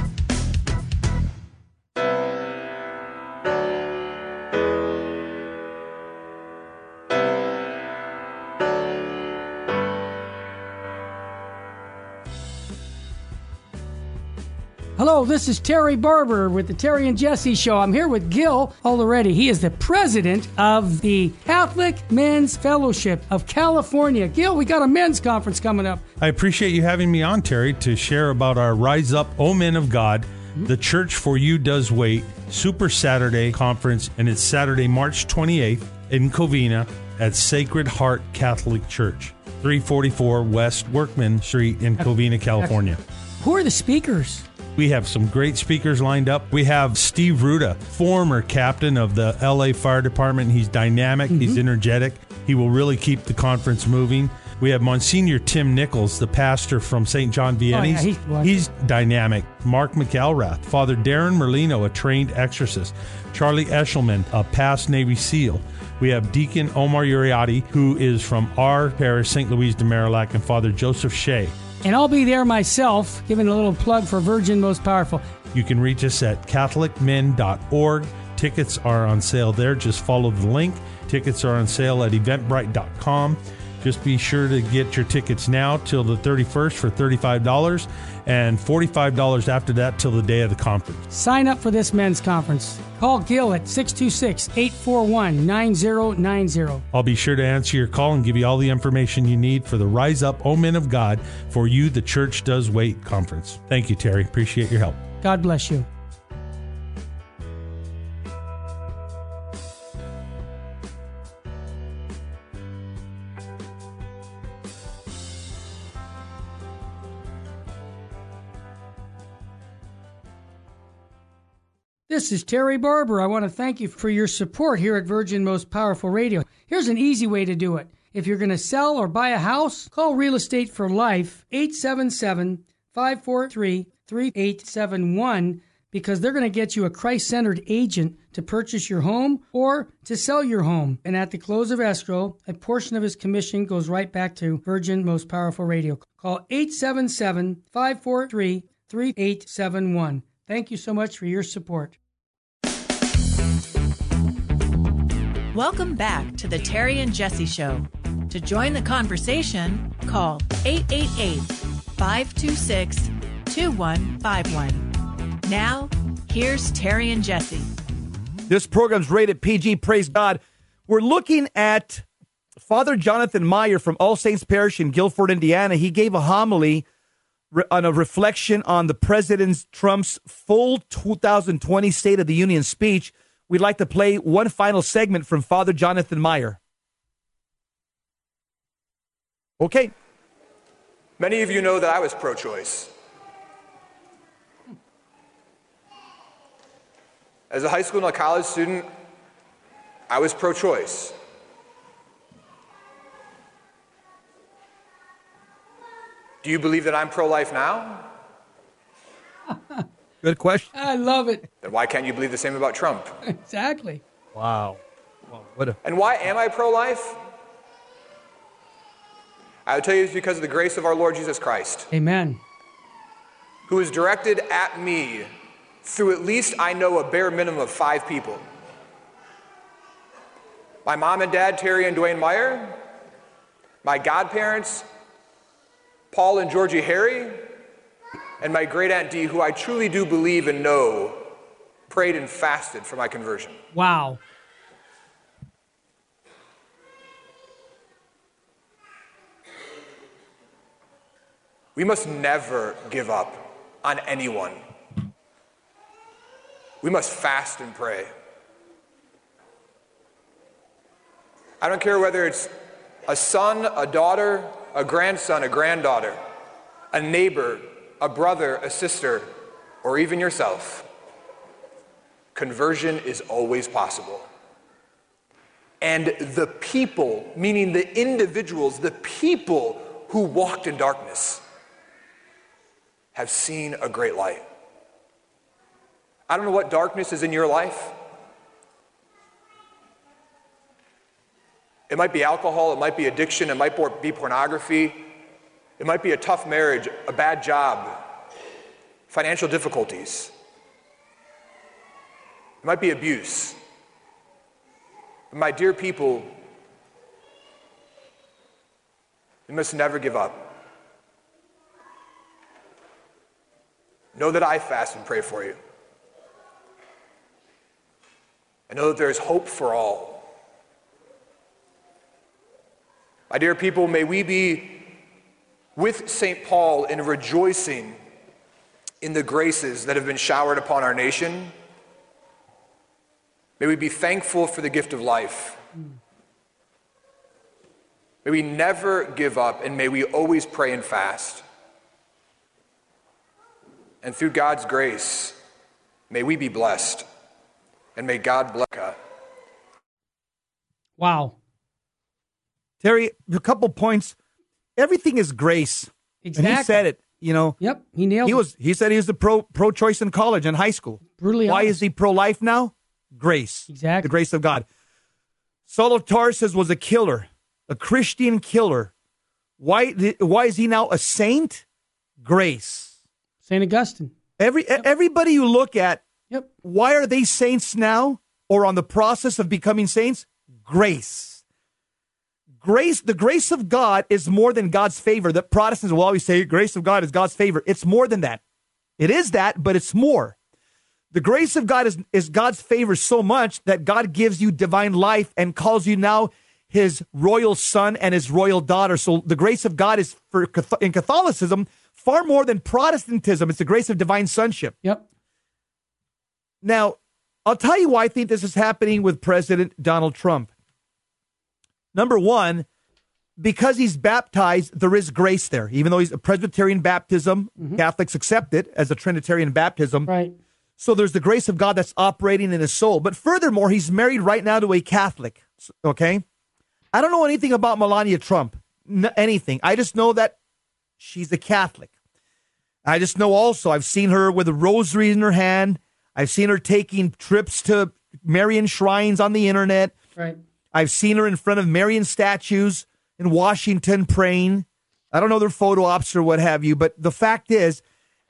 Hello, this is Terry Barber with the Terry and Jesse Show. I'm here with Gil Already. He is the president of the Catholic Men's Fellowship of California. Gil, we got a men's conference coming up. I appreciate you having me on, Terry, to share about our Rise Up, O Men of God, The Church for You Does Wait, Super Saturday Conference, and it's Saturday, March 28th in Covina at Sacred Heart Catholic Church, 344 West Workman Street in Covina, California. Who are the speakers? We have some great speakers lined up. We have Steve Ruda, former captain of the LA Fire Department. He's dynamic. He's energetic. He will really keep the conference moving. We have Monsignor Tim Nichols, the pastor from St. John Vianney's. He's dynamic. Mark McElrath, Father Darren Merlino, a trained exorcist. Charlie Eshelman, a past Navy SEAL. We have Deacon Omar Uriati, who is from our parish, St. Louis de Marillac, and Father Joseph Shea. And I'll be there myself, giving a little plug for Virgin Most Powerful. You can reach us at catholicmen.org. Tickets are on sale there. Just follow the link. Tickets are on sale at eventbrite.com. Just be sure to get your tickets now till the 31st for $35 and $45 after that till the day of the conference. Sign up for this men's conference. Call Gil at 626-841-9090. I'll be sure to answer your call and give you all the information you need for the Rise Up, O Men of God, for You, the Church Does Wait conference. Thank you, Terry. Appreciate your help. God bless you. This is Terry Barber. I want to thank you for your support here at Virgin Most Powerful Radio. Here's an easy way to do it. If you're going to sell or buy a house, call Real Estate for Life, 877-543-3871, because they're going to get you a Christ-centered agent to purchase your home or to sell your home. And at the close of escrow, a portion of his commission goes right back to Virgin Most Powerful Radio. Call 877-543-3871. Thank you so much for your support. Welcome back to the Terry and Jesse Show. To join the conversation, call 888-526-2151. Now, here's Terry and Jesse. This program's rated PG, praise God. We're looking at Father Jonathan Meyer from All Saints Parish in Guilford, Indiana. He gave a homily on a reflection on the President Trump's full 2020 State of the Union speech. We'd like to play one final segment from Father Jonathan Meyer. Okay. Many of you know that I was pro-choice. As a high school and a college student, I was pro-choice. Do you believe that I'm pro-life now? Good question. I love it. Then why can't you believe the same about Trump? Exactly. Wow. And why am I pro-life? I would tell you it's because of the grace of our Lord Jesus Christ. Amen. Who is directed at me through at least, I know, a bare minimum of 5 people. My mom and dad, Terry and Dwayne Meyer. My godparents, Paul and Georgie Harry. And my great aunt Dee, who I truly do believe and know, prayed and fasted for my conversion. Wow. We must never give up on anyone. We must fast and pray. I don't care whether it's a son, a daughter, a grandson, a granddaughter, a neighbor, a brother, a sister, or even yourself. Conversion is always possible. And the people, meaning the individuals, the people who walked in darkness, have seen a great light. I don't know what darkness is in your life. It might be alcohol, it might be addiction, it might be pornography, it might be a tough marriage, a bad job, financial difficulties. It might be abuse. My dear people, we must never give up. Know that I fast and pray for you. I know that there is hope for all. My dear people, may we be with St. Paul in rejoicing in the graces that have been showered upon our nation. May we be thankful for the gift of life. May we never give up, and may we always pray and fast. And through God's grace, may we be blessed, and may God bless us. Wow. Terry, a couple points. Everything is grace. Exactly. And he said it, you know. Yep, he nailed it. He said he was the pro-choice in college and high school. Brutally Why honest. is he pro-life now? Grace. Exactly. The grace of God. Saul of Tarsus was a killer, a Christian killer. Why is he now a saint? Grace. St. Augustine. Everybody you look at, Yep. why are they saints now or on the process of becoming saints? Grace. the grace of God is more than God's favor. That Protestants will always say grace of God is God's favor. It's more than that. It is that, but it's more. The grace of God is God's favor so much that God gives you divine life and calls you now his royal son and his royal daughter. So the grace of God is, in Catholicism, far more than Protestantism. It's the grace of divine sonship. Yep. Now, I'll tell you why I think this is happening with President Donald Trump. Number one, because he's baptized, there is grace there. Even though he's a Presbyterian baptism, Catholics accept it as a Trinitarian baptism. Right. So there's the grace of God that's operating in his soul. But furthermore, he's married right now to a Catholic. Okay? I don't know anything about Melania Trump. Anything. I just know that she's a Catholic. I just know also I've seen her with a rosary in her hand. I've seen her taking trips to Marian shrines on the internet. Right. I've seen her in front of Marian statues in Washington praying. I don't know their photo ops or what have you, but the fact is,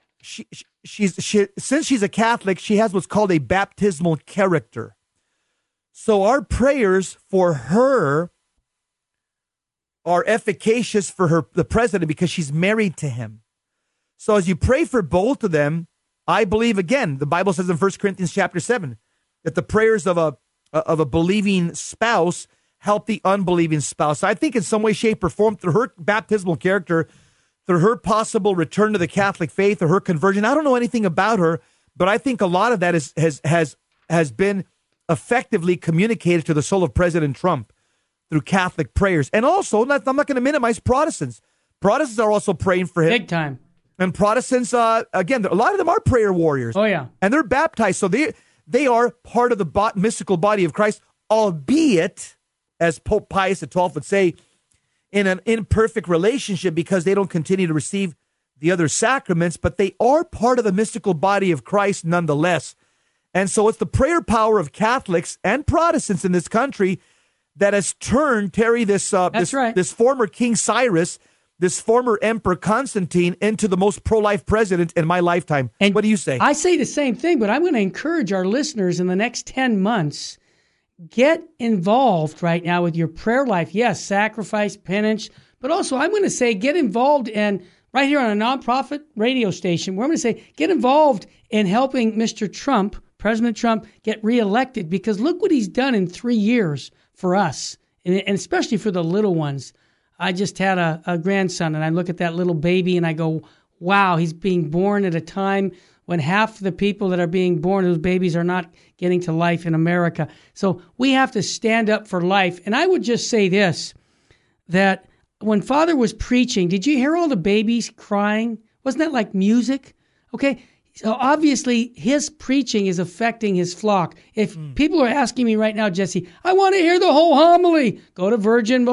since she's a Catholic, she has what's called a baptismal character. So our prayers for her are efficacious for the president because she's married to him. So as you pray for both of them, I believe, again, the Bible says in 1 Corinthians chapter 7, that the prayers of a believing spouse help the unbelieving spouse. I think in some way, shape, or form, through her baptismal character, through her possible return to the Catholic faith or her conversion, I don't know anything about her, but I think a lot of that has been effectively communicated to the soul of President Trump through Catholic prayers. And also, I'm not going to minimize Protestants. Protestants are also praying for him. Big time. And Protestants, again, a lot of them are prayer warriors. Oh, yeah. And they're baptized. So they are part of the mystical body of Christ, albeit, as Pope Pius XII would say, in an imperfect relationship because they don't continue to receive the other sacraments, but they are part of the mystical body of Christ nonetheless. And so it's the prayer power of Catholics and Protestants in this country that has turned, Terry, this former King Cyrus, this former Emperor Constantine, into the most pro-life president in my lifetime. And what do you say? I say the same thing, but I'm going to encourage our listeners in the next 10 months, get involved right now with your prayer life. Yes, sacrifice, penance, but also I'm going to say get involved in, right here on a nonprofit radio station, where I'm going to say get involved in helping Mr. Trump, President Trump, get reelected, because look what he's done in 3 years for us, and especially for the little ones. I just had a grandson, and I look at that little baby, and I go, wow, he's being born at a time when half the people that are being born, those babies, are not getting to life in America. So we have to stand up for life. And I would just say this, that when Father was preaching, did you hear all the babies crying? Wasn't that like music? Okay. So obviously his preaching is affecting his flock. If people are asking me right now, Jesse, I want to hear the whole homily, go to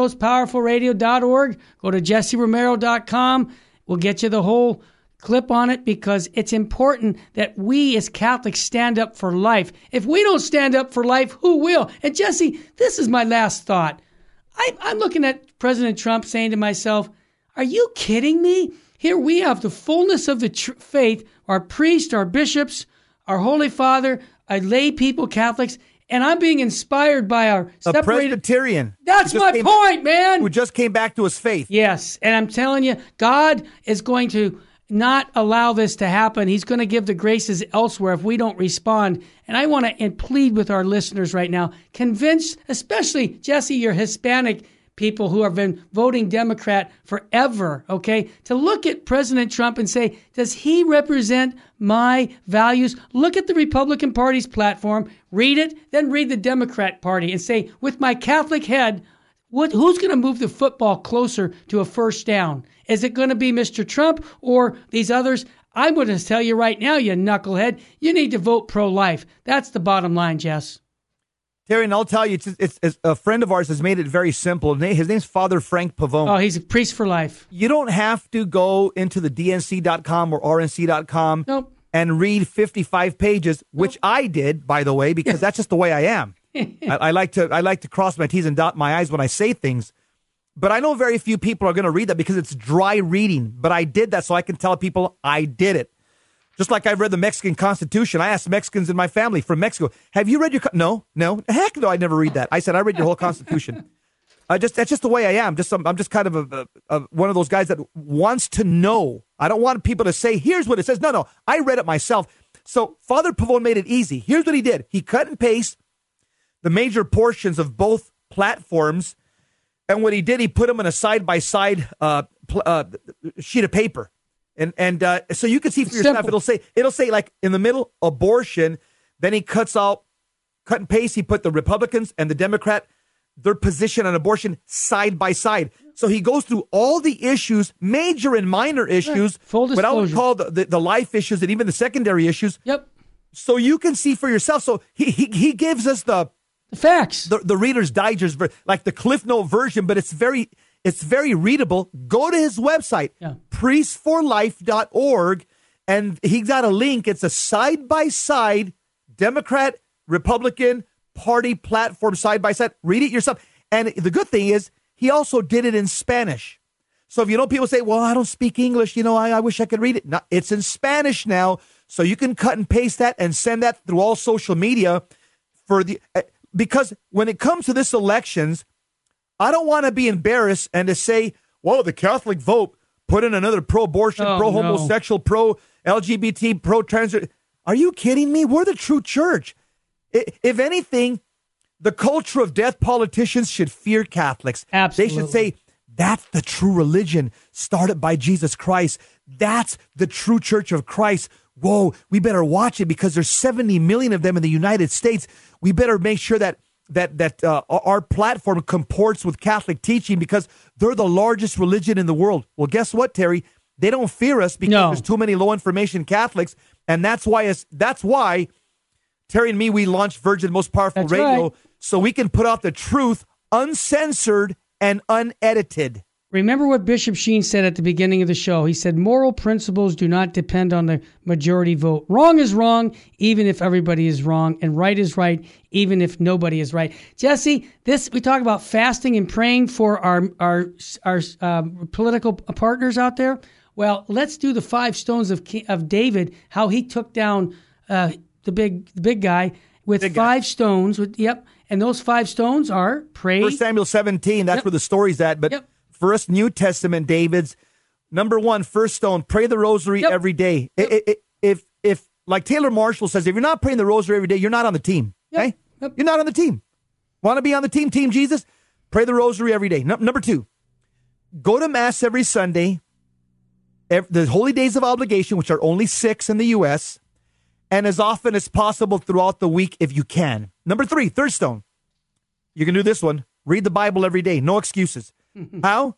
virginmostpowerfulradio.org, go to jesseromero.com. We'll get you the whole clip on it, because it's important that we as Catholics stand up for life. If we don't stand up for life, who will? And Jesse, this is my last thought. I'm looking at President Trump saying to myself, are you kidding me? Here we have the fullness of the faith, our priests, our bishops, our Holy Father, our lay people, Catholics, and I'm being inspired by our separated... A Presbyterian. That's my point, man! Who just came back to his faith. Yes, and I'm telling you, God is going to not allow this to happen. He's going to give the graces elsewhere if we don't respond. And I want to plead with our listeners right now, convince, especially, Jesse, your Hispanic people who have been voting Democrat forever, okay, to look at President Trump and say, does he represent my values? Look at the Republican Party's platform, read it, then read the Democrat Party and say, with my Catholic head, who's going to move the football closer to a first down? Is it going to be Mr. Trump or these others? I'm going to tell you right now, you knucklehead, you need to vote pro-life. That's the bottom line, Jess. Terry, and I'll tell you, it's a friend of ours has made it very simple. His name's Father Frank Pavone. Oh, he's a priest for life. You don't have to go into the DNC.com or RNC.com and read 55 pages, which I did, by the way, because that's just the way I am. I like to cross my T's and dot my I's when I say things. But I know very few people are going to read that because it's dry reading. But I did that so I can tell people I did it. Just like I've read the Mexican Constitution. I asked Mexicans in my family from Mexico, have you read your... No. Heck no, I never read that. I said, I read your whole Constitution. That's just the way I am. I'm just kind of one of those guys that wants to know. I don't want people to say, here's what it says. No, I read it myself. So Father Pavone made it easy. Here's what he did. He cut and pasted the major portions of both platforms. And what he did, he put them in a side-by-side sheet of paper. And so you can see for yourself, it'll say like in the middle, abortion. Then he cut and paste. He put the Republicans and the Democrat, their position on abortion side by side. So he goes through all the issues, major and minor issues, Full disclosure. what I would call the life issues and even the secondary issues. Yep. So you can see for yourself. So he gives us the facts, the Reader's Digest, like the Cliff Note version, but it's very readable. Go to his website, priestforlife.org, and he got a link. It's a side-by-side Democrat, Republican party platform side-by-side. Read it yourself. And the good thing is he also did it in Spanish. So if people say, well, I don't speak English, I wish I could read it. No, it's in Spanish now. So you can cut and paste that and send that through all social media because when it comes to this elections, I don't want to be embarrassed and to say, well, the Catholic vote put in another pro-abortion, pro-homosexual, pro-LGBT, pro-trans. Are you kidding me? We're the true church. If anything, the culture of death politicians should fear Catholics. Absolutely. They should say, that's the true religion started by Jesus Christ. That's the true church of Christ. Whoa, we better watch it because there's 70 million of them in the United States. We better make sure that our platform comports with Catholic teaching because they're the largest religion in the world. Well, guess what, Terry? They don't fear us because there's too many low information Catholics, and that's why Terry and me, we launched Virgin Most Powerful Radio, so we can put out the truth uncensored and unedited. Remember what Bishop Sheen said at the beginning of the show. He said, moral principles do not depend on the majority vote. Wrong is wrong, even if everybody is wrong, and right is right, even if nobody is right. Jesse, we talk about fasting and praying for our political partners out there. Well, let's do the 5 stones of David, how he took down the big guy with 5 stones. And those 5 stones are pray. 1 Samuel 17, that's where the story's at. But First New Testament, David's number 1, first stone, pray the rosary every day. If like Taylor Marshall says, if you're not praying the rosary every day, you're not on the team. Okay? You're not on the team. Want to be on the team, Team Jesus? Pray the rosary every day. Number 2, go to Mass every Sunday, the holy days of obligation, which are only 6 in the U.S., and as often as possible throughout the week if you can. Number 3, third stone. You can do this one. Read the Bible every day. No excuses. How?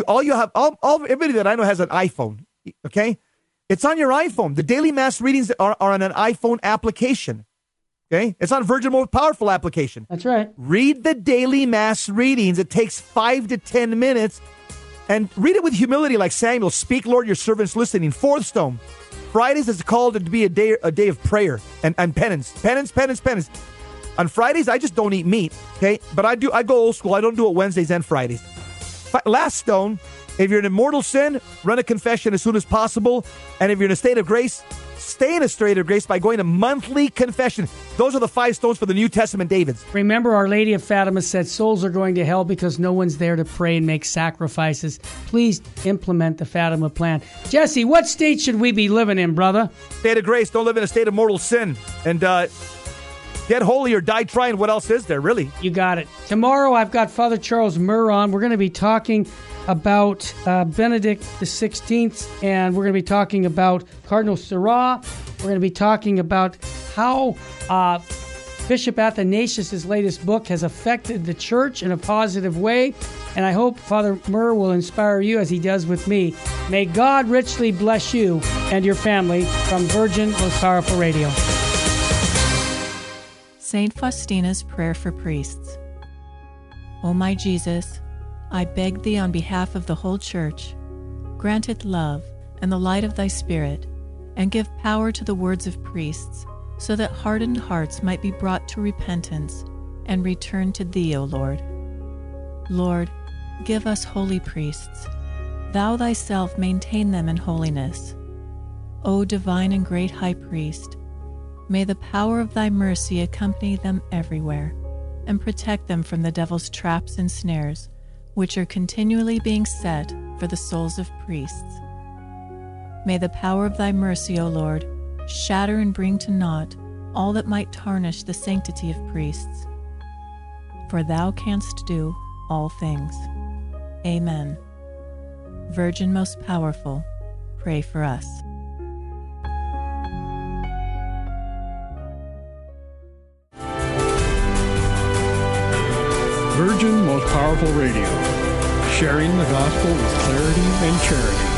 Everybody that I know has an iPhone. Okay? It's on your iPhone. The daily Mass readings are on an iPhone application. Okay? It's on Virgin Most Powerful application. That's right. Read the daily Mass readings. It takes 5 to 10 minutes. And read it with humility like Samuel. Speak, Lord, your servant's listening. 4th stone. Fridays is called to be a day of prayer and penance. Penance. On Fridays, I just don't eat meat, okay? But I go old school. I don't do it Wednesdays and Fridays. Last stone, if you're in mortal sin, run a confession as soon as possible. And if you're in a state of grace, stay in a state of grace by going to monthly confession. Those are the 5 stones for the New Testament Davids. Remember, Our Lady of Fatima said souls are going to hell because no one's there to pray and make sacrifices. Please implement the Fatima plan. Jesse, what state should we be living in, brother? State of grace. Don't live in a state of mortal sin. And get holy or die trying. What else is there, really? You got it. Tomorrow, I've got Father Charles Murr on. We're going to be talking about Benedict XVI, and we're going to be talking about Cardinal Sarah. We're going to be talking about how Bishop Athanasius' latest book has affected the church in a positive way. And I hope Father Murr will inspire you as he does with me. May God richly bless you and your family from Virgin Most Powerful Radio. Saint Faustina's Prayer for Priests. O my Jesus, I beg thee on behalf of the whole Church, grant it love and the light of thy Spirit, and give power to the words of priests, so that hardened hearts might be brought to repentance and return to thee, O Lord. Lord, give us holy priests. Thou thyself maintain them in holiness. O divine and great High Priest, may the power of thy mercy accompany them everywhere, and protect them from the devil's traps and snares, which are continually being set for the souls of priests. May the power of thy mercy, O Lord, shatter and bring to naught all that might tarnish the sanctity of priests. For thou canst do all things. Amen. Virgin most powerful, pray for us. Virgin Most Powerful Radio, sharing the gospel with clarity and charity.